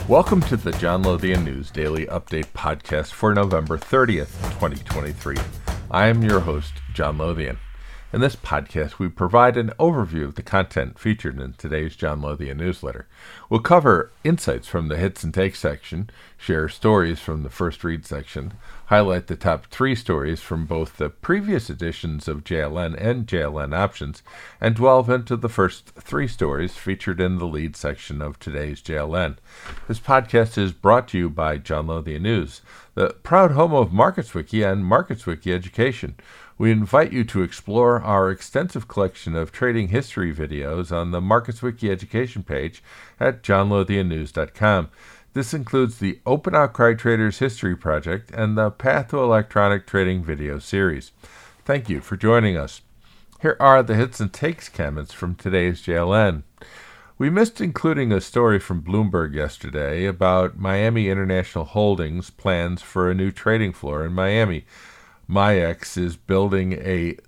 Welcome to the John Lothian News Daily Update Podcast for November 30th, 2023. I am your host, John Lothian. In this podcast, we provide an overview of the content featured in today's John Lothian newsletter. We'll cover insights from the Hits and Takes section, share stories from the First Read section, highlight the top 3 stories from both the previous editions of JLN and JLN Options, and delve into the first 3 stories featured in the lead section of today's JLN. This podcast is brought to you by John Lothian News, the proud home of MarketsWiki and MarketsWiki Education. We invite you to explore our extensive collection of trading history videos on the MarketsWiki Education page at johnlothiannews.com. This includes the Open Outcry Traders History Project and the Path to Electronic Trading video series. Thank you for joining us. Here are the Hits and Takes comments from today's JLN. We missed including a story from Bloomberg yesterday about Miami International Holdings' plans for a new trading floor in Miami. MIAX is building a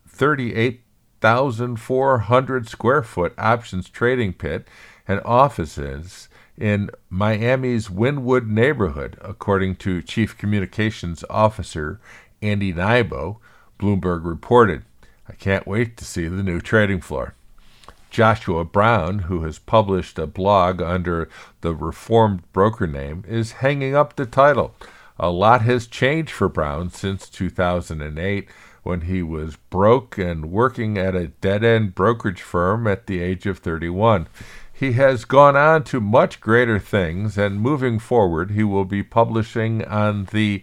38,400 square foot options trading pit and offices in Miami's Wynwood neighborhood, according to Chief Communications Officer Andy Nybo, Bloomberg reported. I can't wait to see the new trading floor. Joshua Brown, who has published a blog under the Reformed broker name, is hanging up the title. A lot has changed for Brown since 2008, when he was broke and working at a dead-end brokerage firm at the age of 31. He has gone on to much greater things, and moving forward, he will be publishing on the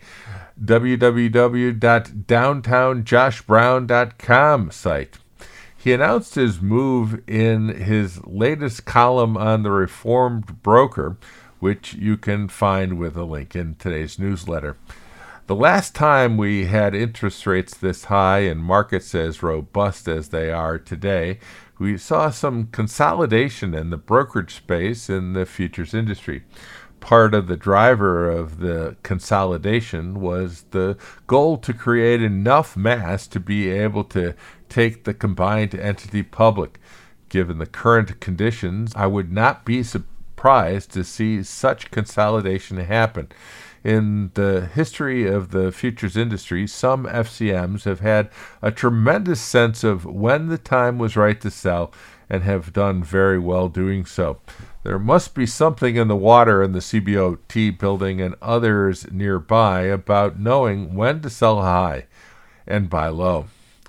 www.downtownjoshbrown.com site. He announced his move in his latest column on the Reformed Broker, which you can find with a link in today's newsletter. The last time we had interest rates this high and markets as robust as they are today, we saw some consolidation in the brokerage space in the futures industry. Part of the driver of the consolidation was the goal to create enough mass to be able to take the combined entity public. Given the current conditions, I would not be surprised to see such consolidation happen. In the history of the futures industry, some FCMs have had a tremendous sense of when the time was right to sell and have done very well doing so. There must be something in the water in the CBOT building and others nearby about knowing when to sell high and buy low.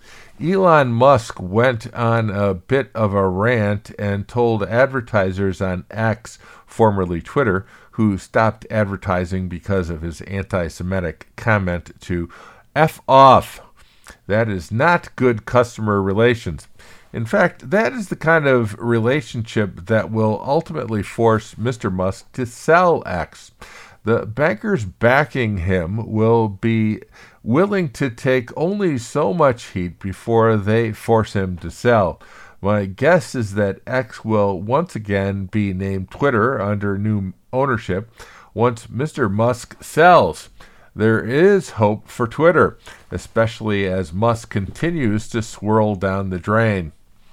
Elon Musk went on a bit of a rant and told advertisers on X, formerly Twitter, who stopped advertising because of his anti-Semitic comment to F off. That is not good customer relations. In fact, that is the kind of relationship that will ultimately force Mr. Musk to sell X. The bankers backing him will be willing to take only so much heat before they force him to sell. My guess is that X will once again be named Twitter under new ownership once Mr. Musk sells. There is hope for Twitter, especially as Musk continues to swirl down the drain.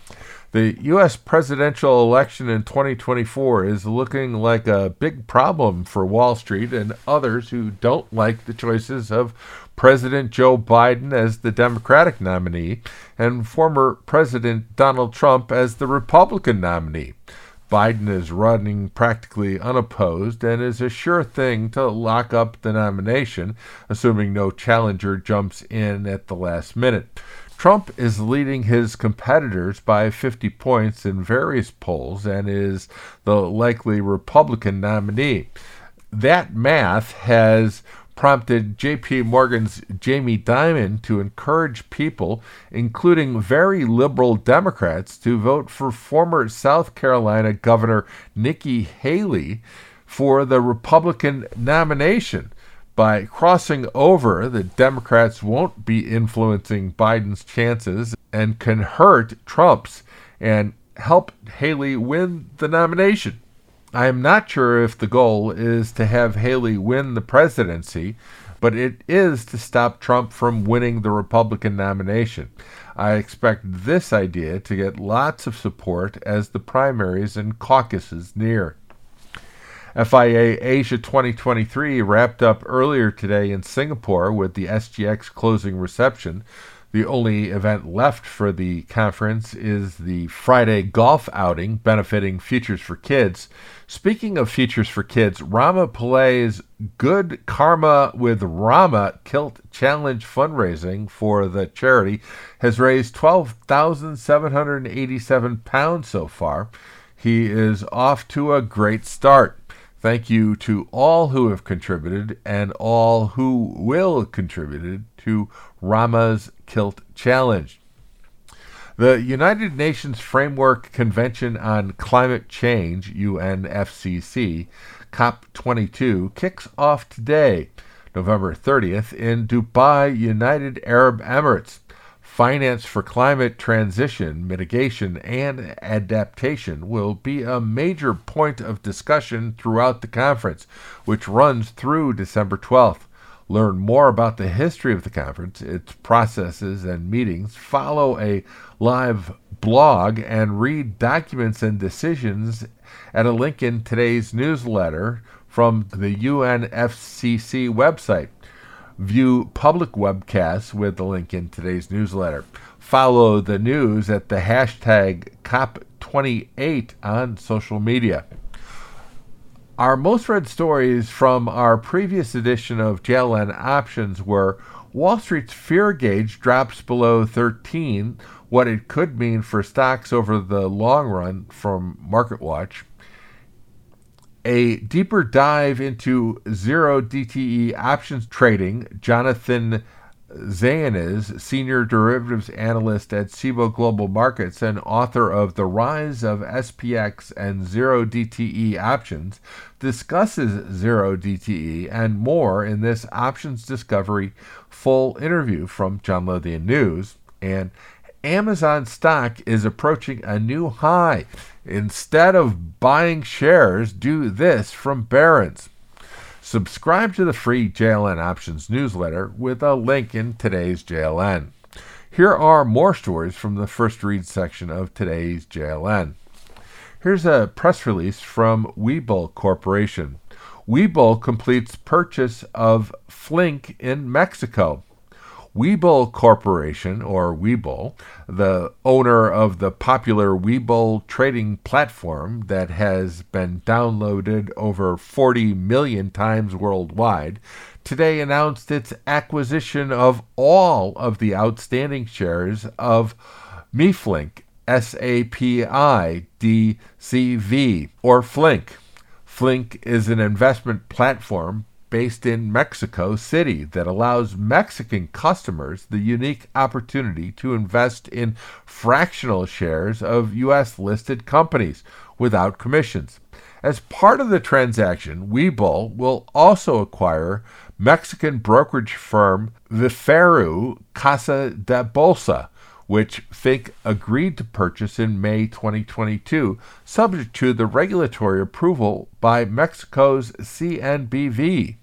The U.S. presidential election in 2024 is looking like a big problem for Wall Street and others who don't like the choices of President Joe Biden as the Democratic nominee and former President Donald Trump as the Republican nominee. Biden is running practically unopposed and is a sure thing to lock up the nomination, assuming no challenger jumps in at the last minute. Trump is leading his competitors by 50 points in various polls and is the likely Republican nominee. That math has prompted J.P. Morgan's Jamie Dimon to encourage people, including very liberal Democrats, to vote for former South Carolina Governor Nikki Haley for the Republican nomination. By crossing over, the Democrats won't be influencing Biden's chances and can hurt Trump's and help Haley win the nomination. I am not sure if the goal is to have Haley win the presidency, but it is to stop Trump from winning the Republican nomination. I expect this idea to get lots of support as the primaries and caucuses near. FIA Asia 2023 wrapped up earlier today in Singapore with the SGX closing reception. The only event left for the conference is the Friday golf outing benefiting Futures for Kids. Speaking of Futures for Kids, Rama Pilay's Good Karma with Rama Kilt Challenge fundraising for the charity has raised £12,787 so far. He is off to a great start. Thank you to all who have contributed and all who will contribute to Rama's Kilt Challenge. The United Nations Framework Convention on Climate Change, UNFCCC, COP22, kicks off today, November 30th, in Dubai, United Arab Emirates. Finance for climate transition, mitigation, and adaptation will be a major point of discussion throughout the conference, which runs through December 12th. Learn more about the history of the conference, its processes and meetings, follow a live blog, and read documents and decisions at a link in today's newsletter from the UNFCCC website. View public webcasts with the link in today's newsletter. Follow the news at the hashtag COP28 on social media. Our most read stories from our previous edition of JLN Options were Wall Street's fear gauge drops below 13, what it could mean for stocks over the long run from MarketWatch. A deeper dive into zero DTE options trading, Jonathan Zayanes, senior derivatives analyst at Cboe Global Markets and author of The Rise of SPX and Zero DTE Options, discusses zero DTE and more in this Options Discovery full interview from John Lothian News. And Amazon stock is approaching a new high. Instead of buying shares, do this from Barron's. Subscribe to the free JLN Options newsletter with a link in today's JLN. Here are more stories from the first read section of today's JLN. Here's a press release from Webull Corporation. Webull completes purchase of Flink in Mexico. Webull Corporation, or Webull, the owner of the popular Webull trading platform that has been downloaded over 40 million times worldwide, today announced its acquisition of all of the outstanding shares of MeFlink, SAPIDCV, or Flink. Flink is an investment platform based in Mexico City that allows Mexican customers the unique opportunity to invest in fractional shares of U.S.-listed companies without commissions. As part of the transaction, Webull will also acquire Mexican brokerage firm Viferu Casa de Bolsa, which Flink agreed to purchase in May 2022, subject to the regulatory approval by Mexico's CNBV.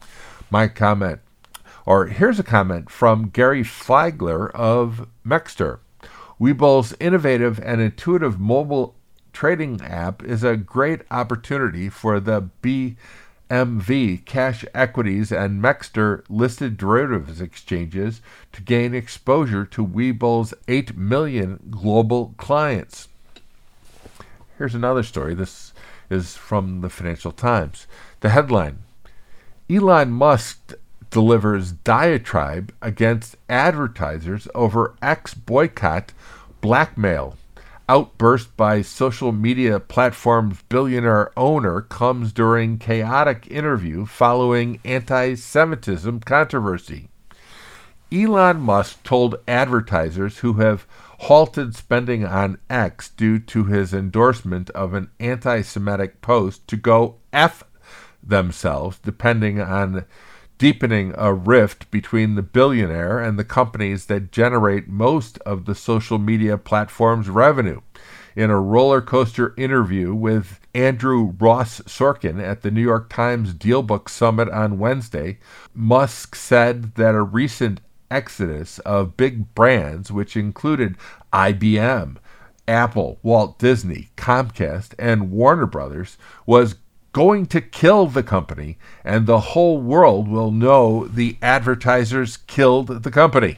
Here's a comment from Gary Flagler of Mexter. Webull's innovative and intuitive mobile trading app is a great opportunity for the BMV cash equities and Mexter listed derivatives exchanges to gain exposure to Webull's 8 million global clients. Here's another story. This is from the Financial Times. The headline: Elon Musk delivers diatribe against advertisers over X boycott blackmail. Outburst by social media platform's billionaire owner comes during chaotic interview following anti-Semitism controversy. Elon Musk told advertisers who have halted spending on X due to his endorsement of an anti-Semitic post to go F themselves, depening on deepening a rift between the billionaire and the companies that generate most of the social media platform's revenue. In a roller coaster interview with Andrew Ross Sorkin at the New York Times Dealbook Summit on Wednesday, Musk said that a recent exodus of big brands, which included IBM, Apple, Walt Disney, Comcast, and Warner Brothers, was going to kill the company, and the whole world will know the advertisers killed the company.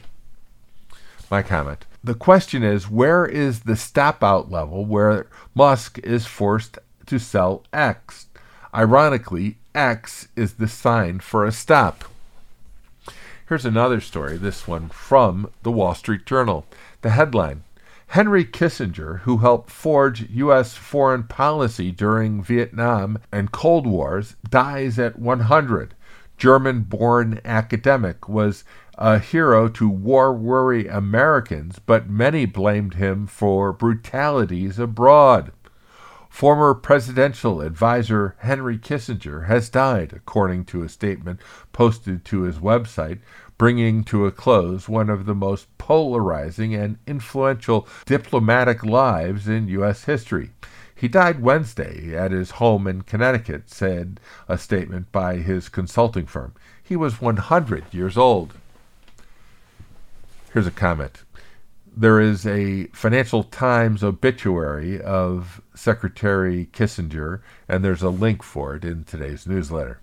My comment. The question is, where is the stop-out level where Musk is forced to sell X? Ironically, X is the sign for a stop. Here's another story, this one from the Wall Street Journal. The headline, Henry Kissinger, who helped forge U.S. foreign policy during Vietnam and Cold Wars, dies at 100. German-born academic was a hero to war-weary Americans, but many blamed him for brutalities abroad. Former presidential advisor Henry Kissinger has died, according to a statement posted to his website, bringing to a close one of the most polarizing and influential diplomatic lives in U.S. history. He died Wednesday at his home in Connecticut, said a statement by his consulting firm. He was 100 years old. Here's a comment. There is a Financial Times obituary of Secretary Kissinger, and there's a link for it in today's newsletter.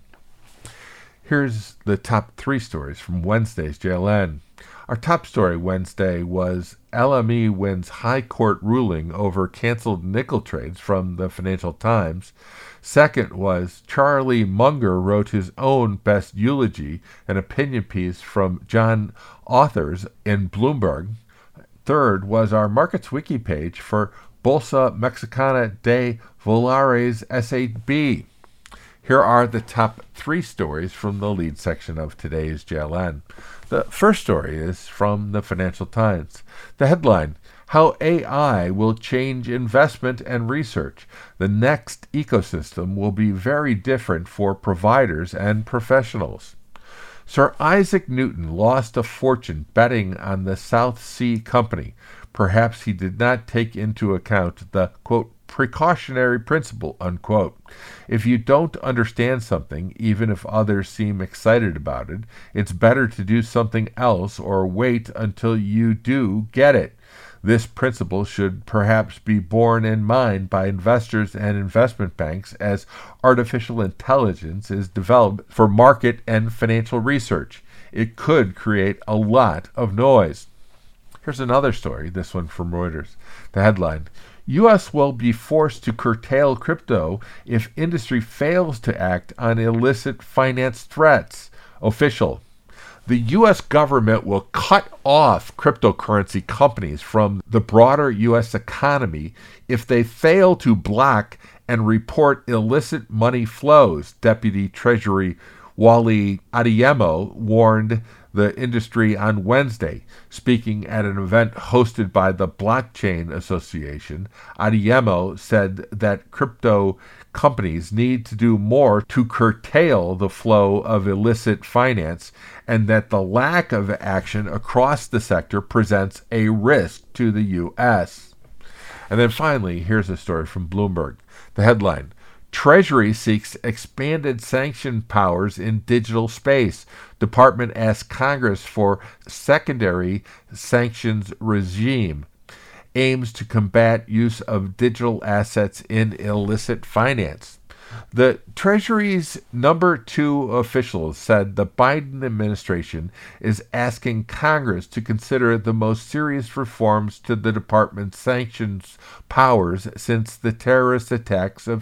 Here's the top 3 stories from Wednesday's JLN. Our top story Wednesday was LME wins High Court ruling over canceled nickel trades from the Financial Times. Second was Charlie Munger wrote his own best eulogy, an opinion piece from John Authors in Bloomberg. Third was our Markets Wiki page for Bolsa Mexicana de Valores SAB. Here are the top 3 stories from the lead section of today's JLN. The first story is from the Financial Times. The headline, How AI Will Change Investment and Research. The next ecosystem will be very different for providers and professionals. Sir Isaac Newton lost a fortune betting on the South Sea Company. Perhaps he did not take into account the, quote, precautionary principle, unquote. If you don't understand something, even if others seem excited about it, it's better to do something else or wait until you do get it. This principle should perhaps be borne in mind by investors and investment banks as artificial intelligence is developed for market and financial research. It could create a lot of noise. Here's another story, this one from Reuters. The headline, U.S. will be forced to curtail crypto if industry fails to act on illicit finance threats. Official. The U.S. government will cut off cryptocurrency companies from the broader U.S. economy if they fail to block and report illicit money flows, Deputy Treasury Wally Adeyemo warned the industry on Wednesday. Speaking at an event hosted by the Blockchain Association, Adeyemo said that crypto companies need to do more to curtail the flow of illicit finance and that the lack of action across the sector presents a risk to the U.S. And then finally, here's a story from Bloomberg. The headline, Treasury seeks expanded sanction powers in digital space. Department asks Congress for secondary sanctions regime. Aims to combat use of digital assets in illicit finance. The Treasury's number 2 officials said the Biden administration is asking Congress to consider the most serious reforms to the department's sanctions powers since the terrorist attacks of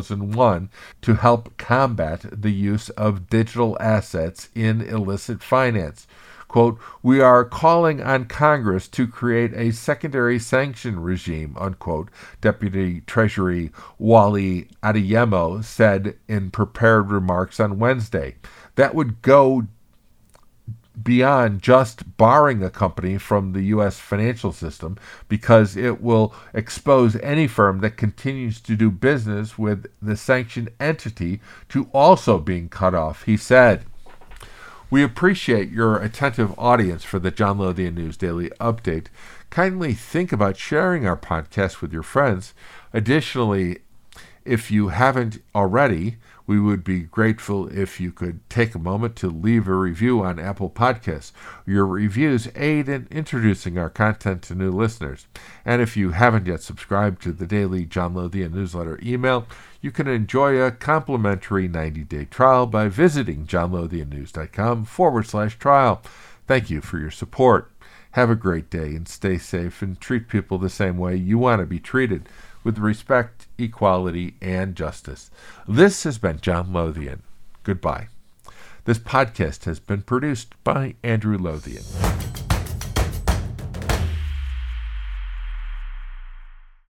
2001 to help combat the use of digital assets in illicit finance. Quote, we are calling on Congress to create a secondary sanction regime, unquote, Deputy Treasury Wally Adeyemo said in prepared remarks on Wednesday. That would go beyond just barring a company from the U.S. financial system because it will expose any firm that continues to do business with the sanctioned entity to also being cut off, he said. We appreciate your attentive audience for the John Lothian News Daily Update. Kindly think about sharing our podcast with your friends. Additionally, If you haven't already, we would be grateful if you could take a moment to leave a review on Apple Podcasts. Your reviews aid in introducing our content to new listeners. And if you haven't yet subscribed to the daily John Lothian newsletter email, you can enjoy a complimentary 90-day trial by visiting johnlothiannews.com/trial. Thank you for your support. Have a great day and stay safe, and treat people the same way you want to be treated, with respect, equality, and justice. This has been John Lothian. Goodbye. This podcast has been produced by Andrew Lothian.